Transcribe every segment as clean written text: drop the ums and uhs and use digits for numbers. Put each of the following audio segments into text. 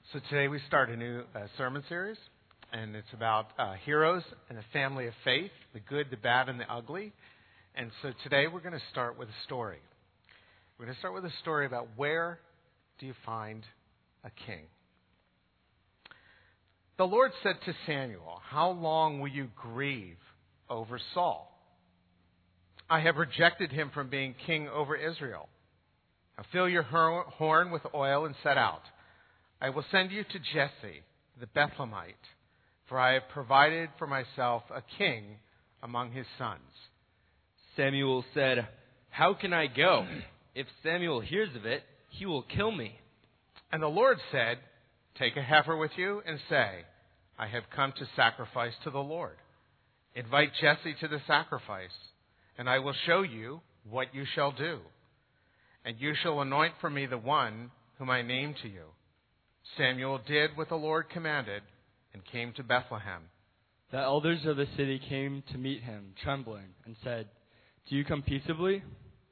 So today we start a new sermon series, and it's about heroes and a family of faith, the good, the bad, and the ugly. And so today we're going to start with a story. We're going to start with a story about where do you find a king? The Lord said to Samuel, "How long will you grieve over Saul? I have rejected him from being king over Israel. Now fill your horn with oil and set out. I will send you to Jesse, the Bethlehemite, for I have provided for myself a king among his sons." Samuel said, "How can I go? If Samuel hears of it, he will kill me." And the Lord said, "Take a heifer with you and say, 'I have come to sacrifice to the Lord.' Invite Jesse to the sacrifice, and I will show you what you shall do. And you shall anoint for me the one whom I name to you." Samuel did what the Lord commanded and came to Bethlehem. The elders of the city came to meet him, trembling, and said, "Do you come peaceably?"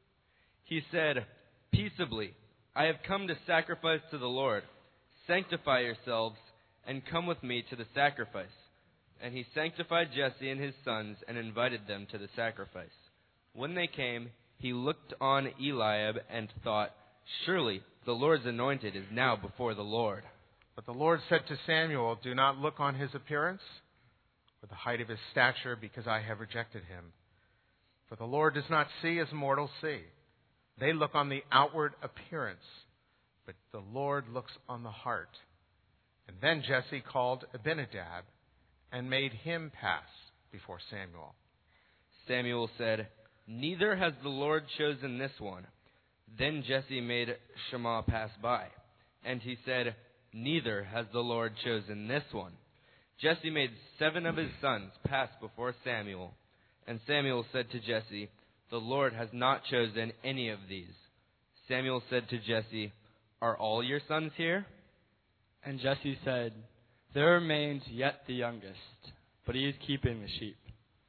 He said, "Peaceably. I have come to sacrifice to the Lord. Sanctify yourselves and come with me to the sacrifice." And he sanctified Jesse and his sons and invited them to the sacrifice. When they came, he looked on Eliab and thought, "Surely the Lord's anointed is now before the Lord." But the Lord said to Samuel, "Do not look on his appearance or the height of his stature, because I have rejected him. For the Lord does not see as mortals see. They look on the outward appearance, but the Lord looks on the heart." And then Jesse called Abinadab and made him pass before Samuel. Samuel said, "Neither has the Lord chosen this one." Then Jesse made Shammah pass by, and he said, "Neither has the Lord chosen this one." Jesse made 7 of his sons pass before Samuel, and Samuel said to Jesse, "The Lord has not chosen any of these." Samuel said to Jesse, "Are all your sons here?" And Jesse said, "There remains yet the youngest, but he is keeping the sheep."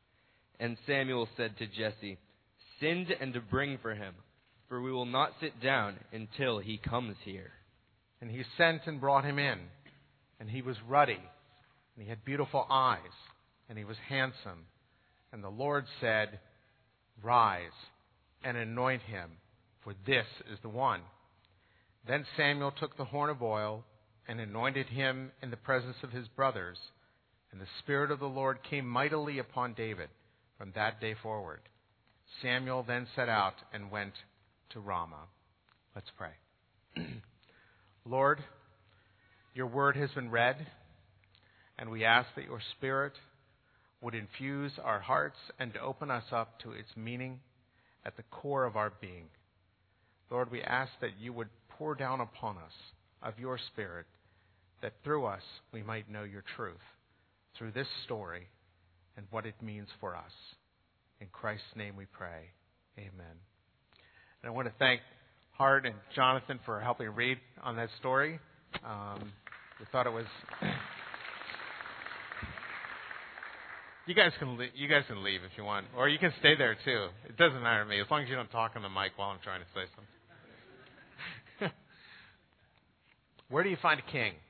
And Samuel said to Jesse, "Send and bring for him, for we will not sit down until he comes here." And he sent and brought him in, and he was ruddy, and he had beautiful eyes, and he was handsome. And the Lord said, "Rise and anoint him, for this is the one." Then Samuel took the horn of oil and anointed him in the presence of his brothers. And the Spirit of the Lord came mightily upon David from that day forward. Samuel then set out and went to Ramah. Let's pray. Lord, your word has been read, and we ask that your Spirit would infuse our hearts and open us up to its meaning at the core of our being. Lord, we ask that you would pour down upon us of your Spirit, that through us we might know your truth through this story and what it means for us. In Christ's name we pray. Amen. And I want to thank Hart and Jonathan for helping read on that story. We thought it was... You guys can leave if you want, or you can stay there too. It doesn't matter to me, as long as you don't talk on the mic while I'm trying to say something. Where do you find a king?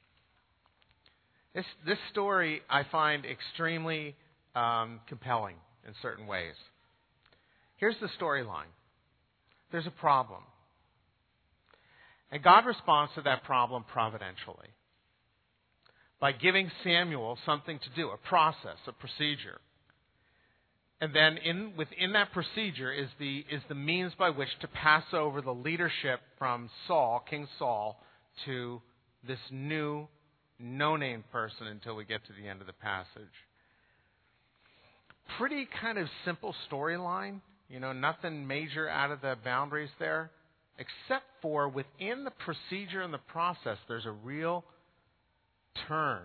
This story I find extremely compelling in certain ways. Here's the storyline. There's a problem. And God responds to that problem providentially by giving Samuel something to do, a process, a procedure. And then within that procedure is the means by which to pass over the leadership from Saul, King Saul, to this new, no-name person until we get to the end of the passage. Pretty kind of simple storyline. Nothing major out of the boundaries there, except for within the procedure and the process, there's a real turn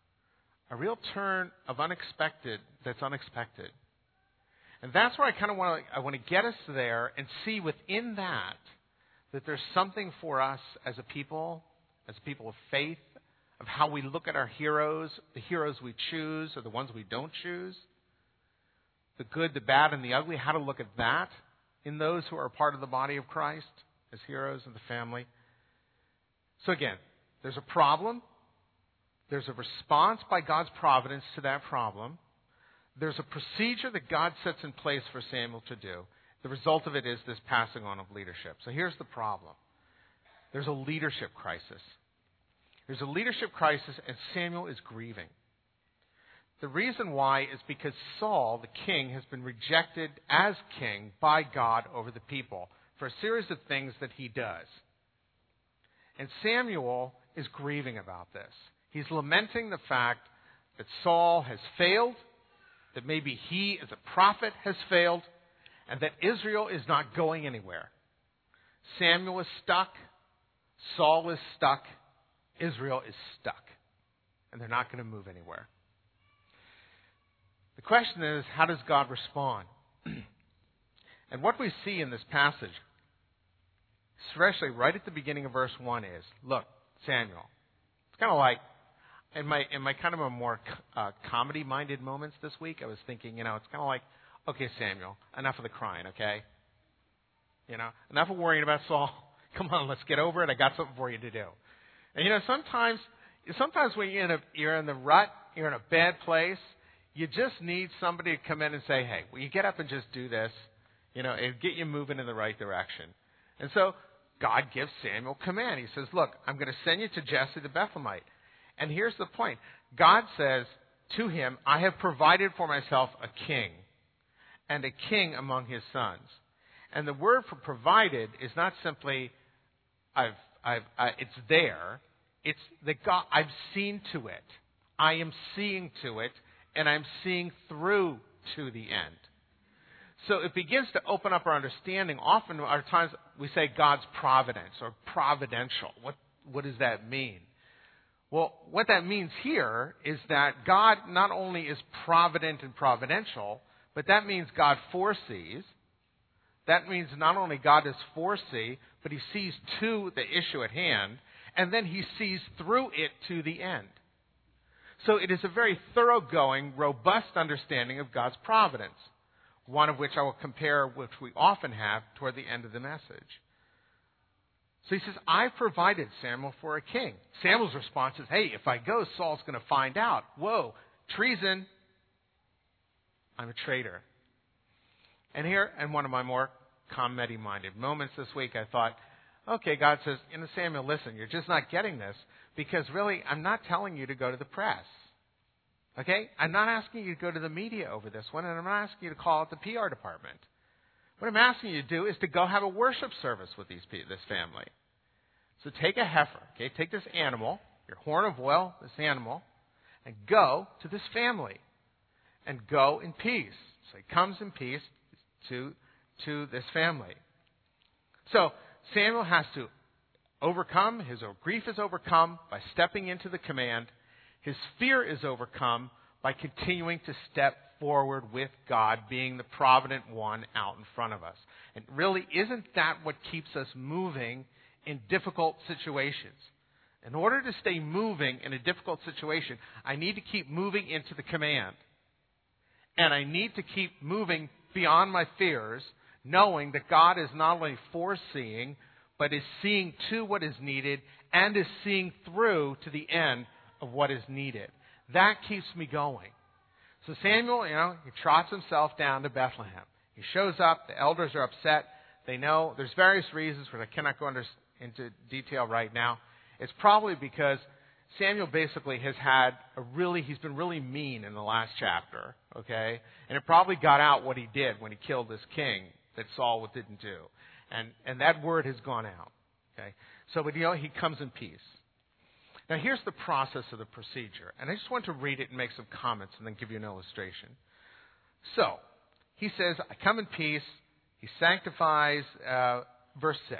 of unexpected that's unexpected. And that's where I want to get us there and see within that there's something for us as a people of faith, of how we look at our heroes, the heroes we choose or the ones we don't choose, the good, the bad, and the ugly, how to look at that in those who are a part of the body of Christ as heroes of the family. So again, There's a problem. There's a response by God's providence to that problem. There's a procedure that God sets in place for Samuel to do. The result of it is this passing on of leadership. So here's the problem. There's a leadership crisis. There's a leadership crisis, and Samuel is grieving. The reason why is because Saul, the king, has been rejected as king by God over the people for a series of things that he does. And Samuel is grieving about this. He's lamenting the fact that Saul has failed, that maybe he as a prophet has failed, and that Israel is not going anywhere. Samuel is stuck. Saul is stuck. Israel is stuck. And they're not going to move anywhere. The question is, how does God respond? And what we see in this passage, especially right at the beginning of verse 1, is, look, Samuel. It's kind of like, in my kind of a more comedy-minded moments this week, I was thinking, it's kind of like, okay, Samuel, enough of the crying, okay? Enough of worrying about Saul. Come on, let's get over it. I got something for you to do. And sometimes when you're in the rut, you're in a bad place, you just need somebody to come in and say, hey, will you get up and just do this? And get you moving in the right direction. And so God gives Samuel command. He says, look, I'm going to send you to Jesse the Bethlehemite. And here's the point. God says to him, I have provided for myself a king, and a king among his sons. And the word for provided is not simply it's there. It's that God, I've seen to it. I am seeing to it, and I'm seeing through to the end. So it begins to open up our understanding. Often, our times we say God's providence or providential. What does that mean? Well, what that means here is that God not only is provident and providential, but that means God foresees. That means not only God does foresee, but he sees to the issue at hand, and then he sees through it to the end. So it is a very thoroughgoing, robust understanding of God's providence, one of which I will compare, which we often have, toward the end of the message. So he says, I provided Samuel for a king. Samuel's response is, hey, if I go, Saul's going to find out. Whoa, treason. I'm a traitor. And here, in one of my more comedy-minded moments this week, I thought, okay, God says, Samuel, listen, you're just not getting this because really I'm not telling you to go to the press. Okay? I'm not asking you to go to the media over this one, and I'm not asking you to call out the PR department. What I'm asking you to do is to go have a worship service with this family. So take a heifer, okay? Take this animal, your horn of oil, this animal, and go to this family. And go in peace. So he comes in peace to this family. So Samuel has to overcome, his grief is overcome by stepping into the command. His fear is overcome by continuing to step forward with God being the provident one out in front of us. And really, isn't that what keeps us moving in difficult situations? In order to stay moving in a difficult situation, I need to keep moving into the command. And I need to keep moving beyond my fears, knowing that God is not only foreseeing, but is seeing to what is needed and is seeing through to the end of what is needed. That keeps me going. So Samuel, he trots himself down to Bethlehem. He shows up. The elders are upset. They know there's various reasons, which I cannot go into detail right now. It's probably because Samuel basically has he's been really mean in the last chapter, okay? And it probably got out what he did when he killed this king that Saul didn't do. And that word has gone out, okay? So, but he comes in peace. Now, here's the process of the procedure. And I just want to read it and make some comments and then give you an illustration. So, he says, I come in peace. He sanctifies, verse 6.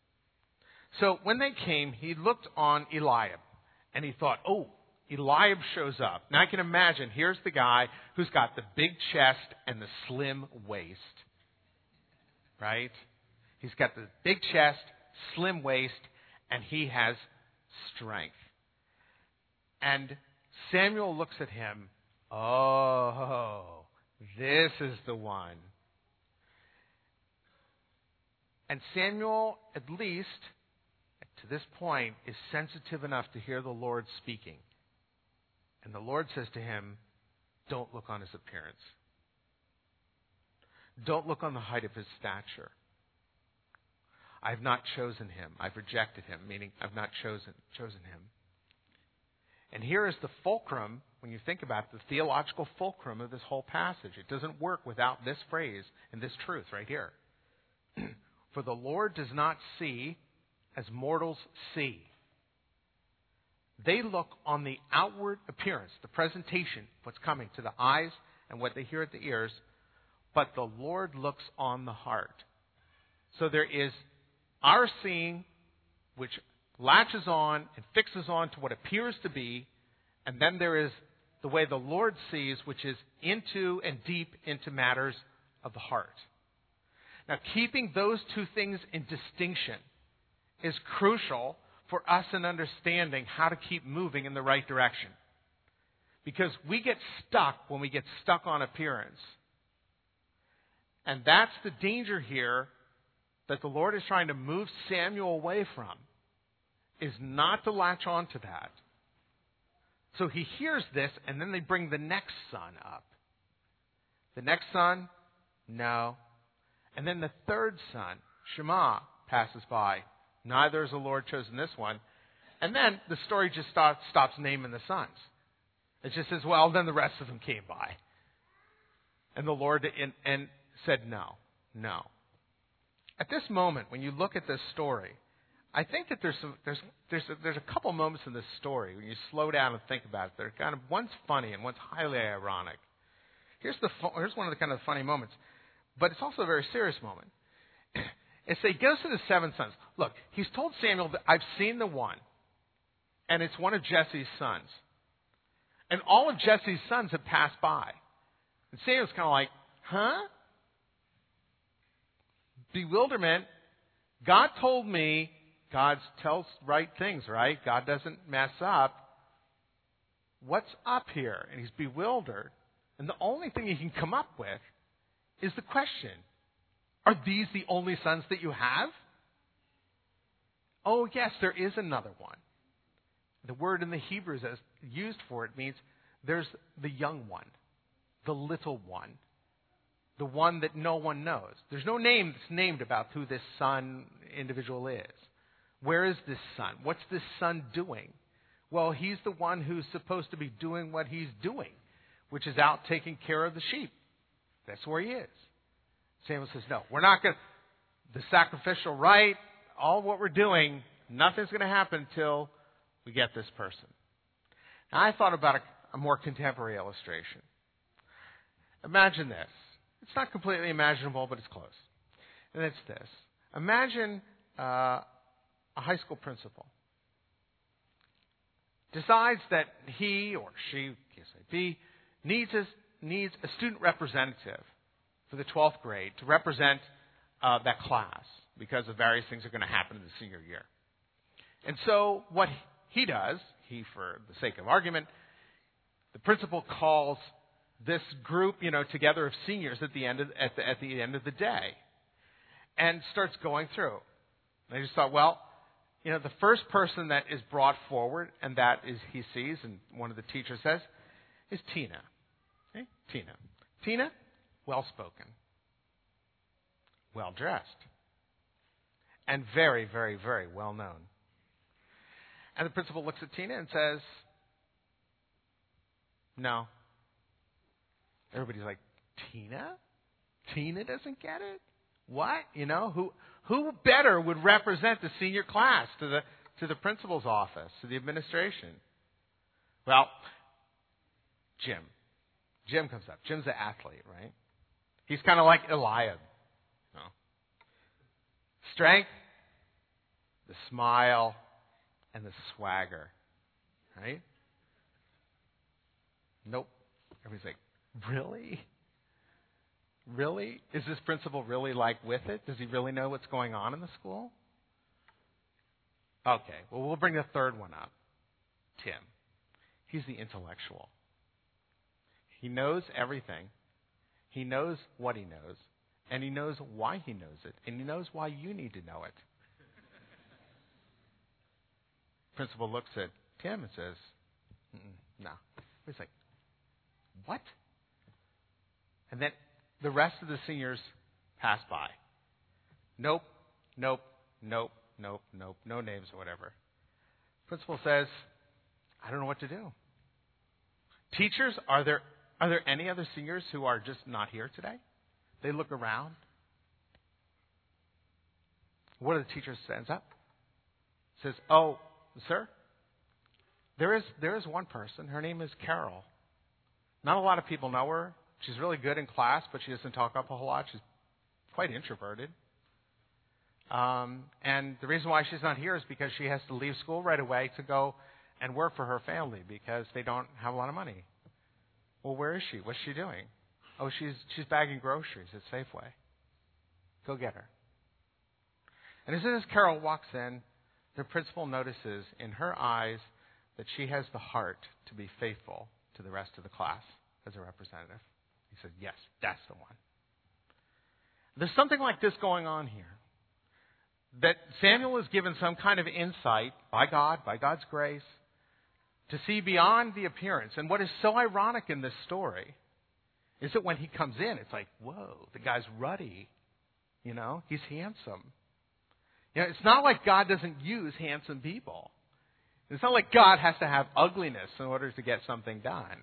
So, when they came, he looked on Eliab. And he thought, oh, Eliab shows up. Now, I can imagine, here's the guy who's got the big chest and the slim waist. Right? He's got the big chest, slim waist, and he has strength. And Samuel looks at him. Oh, this is the one. And Samuel, at to this point, is sensitive enough to hear the Lord speaking. And the Lord says to him, don't look on his appearance. Don't look on the height of his stature. I've not chosen him. I've rejected him, meaning I've not chosen him. And here is the fulcrum, when you think about it, the theological fulcrum of this whole passage. It doesn't work without this phrase and this truth right here. For the Lord does not see as mortals see. They look on the outward appearance, the presentation, what's coming to the eyes and what they hear at the ears, but the Lord looks on the heart. So there is our seeing, which latches on and fixes on to what appears to be, and then there is the way the Lord sees, which is into and deep into matters of the heart. Now, keeping those two things in distinction is crucial for us in understanding how to keep moving in the right direction. Because we get stuck when we get stuck on appearance. And that's the danger here that the Lord is trying to move Samuel away from, is not to latch on to that. So he hears this, and then they bring the next son up. The next son, no. And then the third son, Shema, passes by. Neither has the Lord chosen this one. And then the story just stops naming the sons. It just says, well, then the rest of them came by. And the Lord and said, no. At this moment, when you look at this story, I think that there's a couple moments in this story when you slow down and think about it. They're kind of, one's funny and one's highly ironic. Here's one of the kind of funny moments, but it's also a very serious moment. It's he goes to the 7 sons. Look, he's told Samuel that I've seen the one, and it's one of Jesse's sons. And all of Jesse's sons have passed by. And Samuel's kind of like, huh? Bewilderment. God told me, God tells right things, right? God doesn't mess up. What's up here? And he's bewildered. And the only thing he can come up with is the question, are these the only sons that you have? Oh, yes, there is another one. The word in the Hebrews as used for it means there's the young one, the little one, the one that no one knows. There's no name that's named about who this son individual is. Where is this son? What's this son doing? Well, he's the one who's supposed to be doing what he's doing, which is out taking care of the sheep. That's where he is. Samuel says, no, we're not going to, the sacrificial rite, all what we're doing, nothing's going to happen until we get this person. Now, I thought about a more contemporary illustration. Imagine this. It's not completely imaginable, but it's close. And it's this. Imagine a high school principal decides that he or she, KSIB, needs a student representative for the 12th grade to represent that class because of various things that are going to happen in the senior year. And so what he does, for the sake of argument, the principal calls this group, together of seniors at the end of the day, and starts going through. And I just thought, well, the first person that is brought forward, and that is he sees, and one of the teachers says, is Tina. Okay? Tina, well-spoken, well-dressed, and very, very, very well-known. And the principal looks at Tina and says, no. Everybody's like, Tina? Tina doesn't get it? What? Who better would represent the senior class to the principal's office, to the administration? Well, Jim. Jim comes up. Jim's an athlete, right? He's kind of like Eliab. Strength, the smile, and the swagger, right? Nope. Everybody's like, really? Really? Is this principal really with it? Does he really know what's going on in the school? Okay, well, we'll bring the third one up. Tim. He's the intellectual. He knows everything. He knows what he knows. And he knows why he knows it. And he knows why you need to know it. Principal looks at Tim and says, no. He's like, what? And then the rest of the seniors pass by. Nope, nope, nope, nope, nope, no names or whatever. Principal says, I don't know what to do. Teachers, are there any other seniors who are just not here today? They look around. One of the teachers stands up, says, oh, sir, there is one person. Her name is Carol. Not a lot of people know her. She's really good in class, but she doesn't talk up a whole lot. She's quite introverted. And the reason why she's not here is because she has to leave school right away to go and work for her family because they don't have a lot of money. Well, where is she? What's she doing? Oh, she's bagging groceries at Safeway. Go get her. And as soon as Carol walks in, the principal notices in her eyes that she has the heart to be faithful to the rest of the class as a representative. He said, yes, that's the one. There's something like this going on here. That Samuel is given some kind of insight by God, by God's grace, to see beyond the appearance. And what is so ironic in this story is that when he comes in, it's like, whoa, the guy's ruddy. You know, he's handsome. You know, it's not like God doesn't use handsome people. It's not like God has to have ugliness in order to get something done.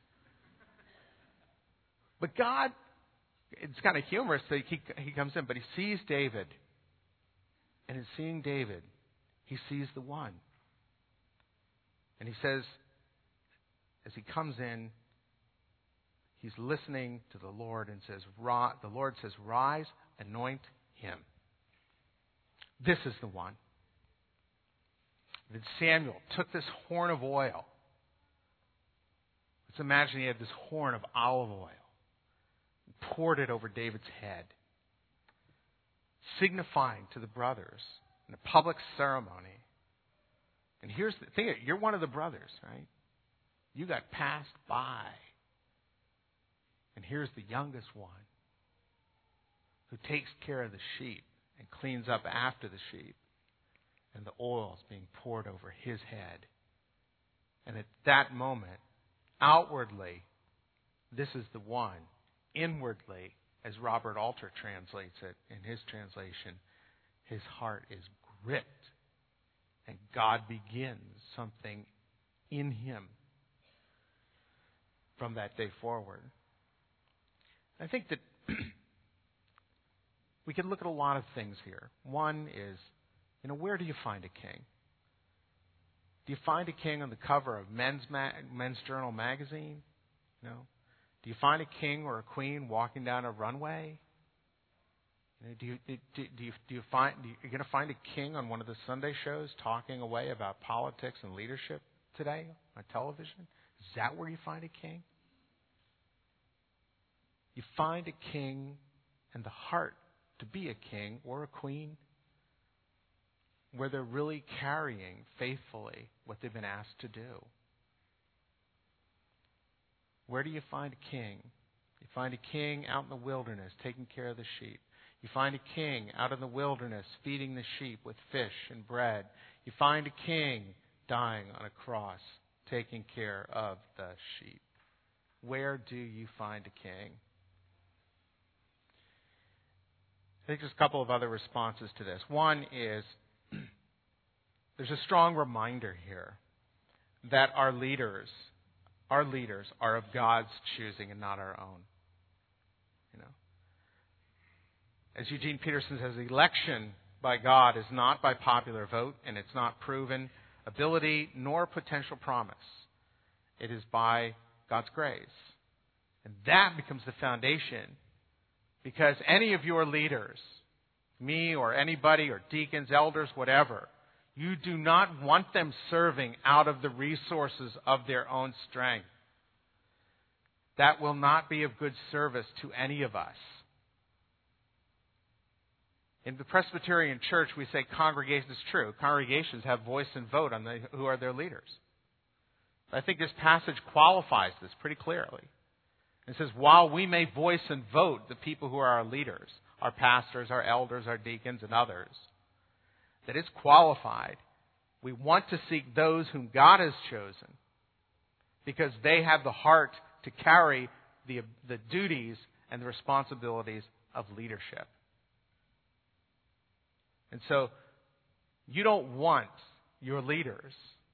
But God, it's kind of humorous that he comes in, but he sees David. And in seeing David, he sees the one. And he says, as he comes in, he's listening to the Lord and says, the Lord says, rise, anoint him. This is the one. Then Samuel took this horn of oil. Let's imagine he had this horn of olive oil and poured it over David's head, signifying to the brothers in a public ceremony. And here's the thing, you're one of the brothers, right? You got passed by. And here's the youngest one who takes care of the sheep and cleans up after the sheep. And the oil is being poured over his head. And at that moment, outwardly, this is the one. Inwardly, as Robert Alter translates it in his translation, his heart is gripped. And God begins something in him from that day forward. I think that we can look at a lot of things here. One is, where do you find a king? Do you find a king on the cover of Men's Journal magazine? Do you find a king or a queen walking down a runway? You're going to find a king on one of the Sunday shows talking away about politics and leadership today on television? Is that where you find a king? You find a king and the heart to be a king or a queen where they're really carrying faithfully what they've been asked to do. Where do you find a king? You find a king out in the wilderness taking care of the sheep. You find a king out in the wilderness feeding the sheep with fish and bread. You find a king dying on a cross taking care of the sheep. Where do you find a king? I think there's a couple of other responses to this. One is there's a strong reminder here that our leaders are of God's choosing and not our own. As Eugene Peterson says, election by God is not by popular vote, and it's not proven ability nor potential promise. It is by God's grace. And that becomes the foundation, because any of your leaders, me or anybody or deacons, elders, whatever, you do not want them serving out of the resources of their own strength. That will not be of good service to any of us. In the Presbyterian Church, we say congregations. It's true. Congregations have voice and vote on who are their leaders. I think this passage qualifies this pretty clearly. It says, while we may voice and vote the people who are our leaders, our pastors, our elders, our deacons, and others, that it's qualified We want to seek those whom God has chosen because they have the heart to carry the duties and the responsibilities of leadership. And so, you don't want your leaders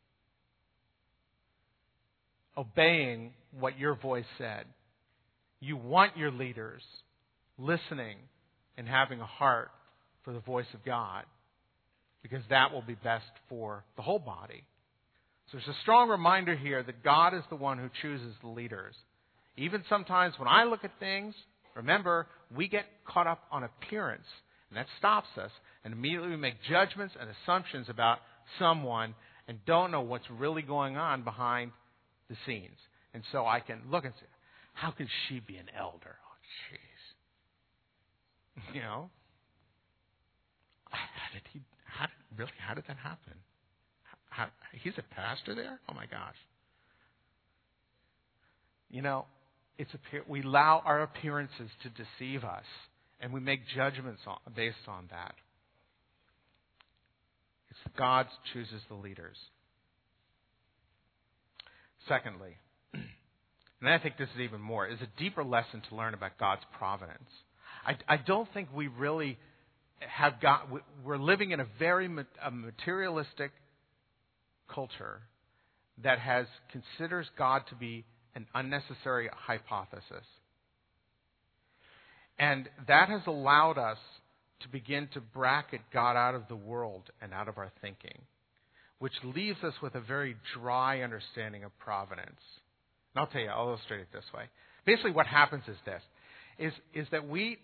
obeying what your voice said. You want your leaders listening and having a heart for the voice of God, because that will be best for the whole body. So there's a strong reminder here that God is the one who chooses the leaders. Even sometimes when I look at things, remember, we get caught up on appearance, and that stops us, and immediately we make judgments and assumptions about someone and don't know what's really going on behind the scenes. And so I can look and say, how can she be an elder? Oh, jeez. You know? How did that happen? He's a pastor there? Oh, my gosh. You know, we allow our appearances to deceive us, and we make judgments based on that. It's God chooses the leaders. Secondly, and I think this is even more, is a deeper lesson to learn about God's providence. I don't think we really have we're living in a very materialistic culture that considers God to be an unnecessary hypothesis. And that has allowed us to begin to bracket God out of the world and out of our thinking, which leaves us with a very dry understanding of providence. And I'll tell you, I'll illustrate it this way. Basically what happens is this, is that we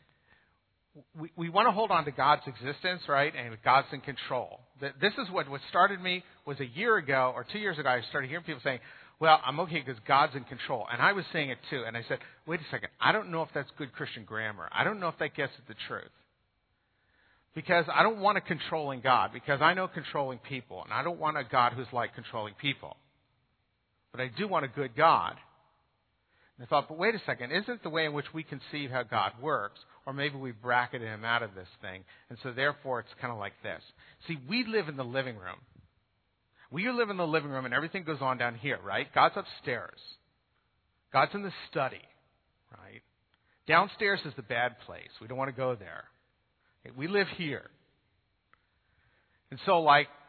want to hold on to God's existence, right? And God's in control. This is what started me was a year ago or 2 years ago, I started hearing people saying, well, I'm okay because God's in control. And I was saying it too. And I said, wait a second, I don't know if that's good Christian grammar. I don't know if that gets at the truth. Because I don't want a controlling God, because I know controlling people, and I don't want a God who's like controlling people. But I do want a good God. And I thought, but wait a second, isn't the way in which we conceive how God works, or maybe we bracketed him out of this thing, and so therefore it's kind of like this. See, we live in the living room. We live in the living room and everything goes on down here, right? God's upstairs. God's in the study, right? Downstairs is the bad place. We don't want to go there. Okay, we live here. And so,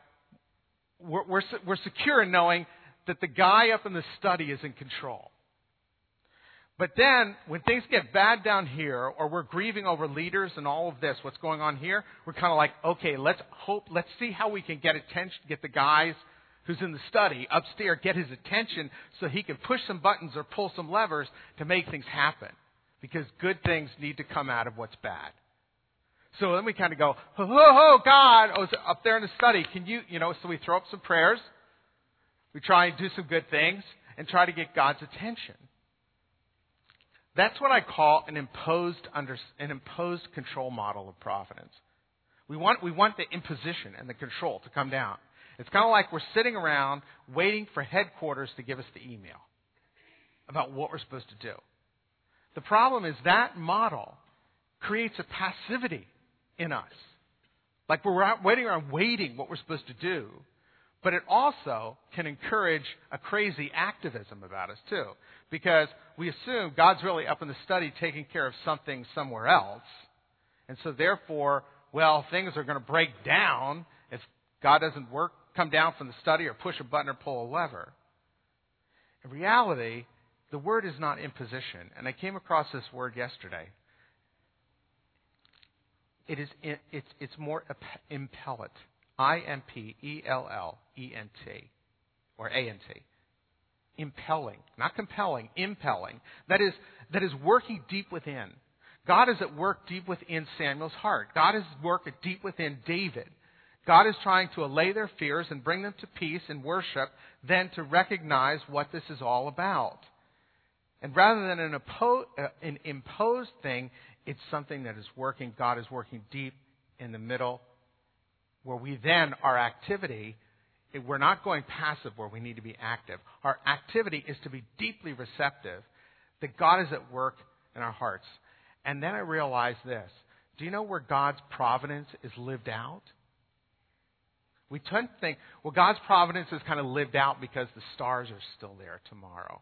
we're secure in knowing that the guy up in the study is in control. But then, when things get bad down here, or we're grieving over leaders and all of this, what's going on here, we're kind of like, okay, let's see how we can get the guys who's in the study upstairs, get his attention so he can push some buttons or pull some levers to make things happen. Because good things need to come out of what's bad. So then we kind of go, ho, God, up there in the study, can you, so we throw up some prayers. We try and do some good things and try to get God's attention. That's what I call an imposed control model of providence. We want the imposition and the control to come down. It's kind of like we're sitting around waiting for headquarters to give us the email about what we're supposed to do. The problem is that model creates a passivity in us. Like we're waiting around waiting what we're supposed to do. But it also can encourage a crazy activism about us too. Because we assume God's really up in the study taking care of something somewhere else. And so therefore, things are going to break down if God doesn't come down from the study or push a button or pull a lever. In reality, the word is not imposition. And I came across this word yesterday. It's more impellent. Impellent. Or A-N-T. Impelling. Not compelling, impelling. That is working deep within. God is at work deep within Samuel's heart. God is at work deep within David. God is trying to allay their fears and bring them to peace and worship, then to recognize what this is all about. And rather than an imposed thing, it's something that is working. God is working deep in the middle, where we then, our activity, we're not going passive where we need to be active. Our activity is to be deeply receptive, that God is at work in our hearts. And then I realized this. Do you know where God's providence is lived out? We tend to think, well, God's providence is kind of lived out because the stars are still there tomorrow.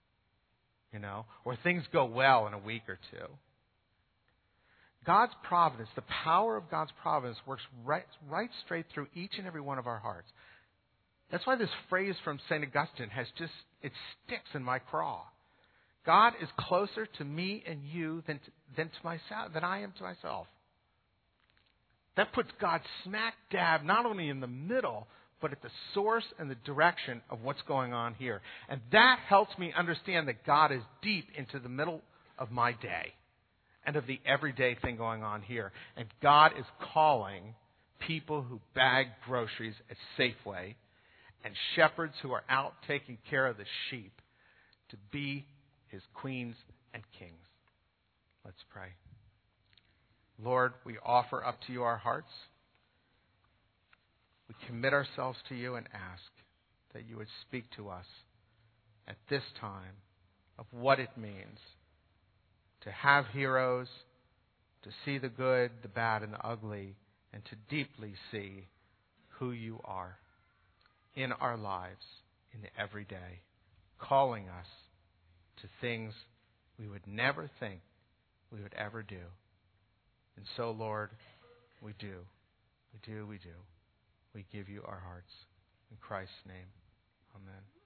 Or things go well in a week or two. God's providence, the power of God's providence works right straight through each and every one of our hearts. That's why this phrase from St. Augustine it sticks in my craw. God is closer to me and you than I am to myself. That puts God smack dab not only in the middle, but at the source and the direction of what's going on here. And that helps me understand that God is deep into the middle of my day and of the everyday thing going on here. And God is calling people who bag groceries at Safeway and shepherds who are out taking care of the sheep to be his queens and kings. Let's pray. Lord, we offer up to you our hearts. We commit ourselves to you and ask that you would speak to us at this time of what it means to have heroes, to see the good, the bad, and the ugly, and to deeply see who you are in our lives in the everyday, calling us to things we would never think we would ever do. And so, Lord, we do. We do. We do. We give you our hearts. In Christ's name, amen.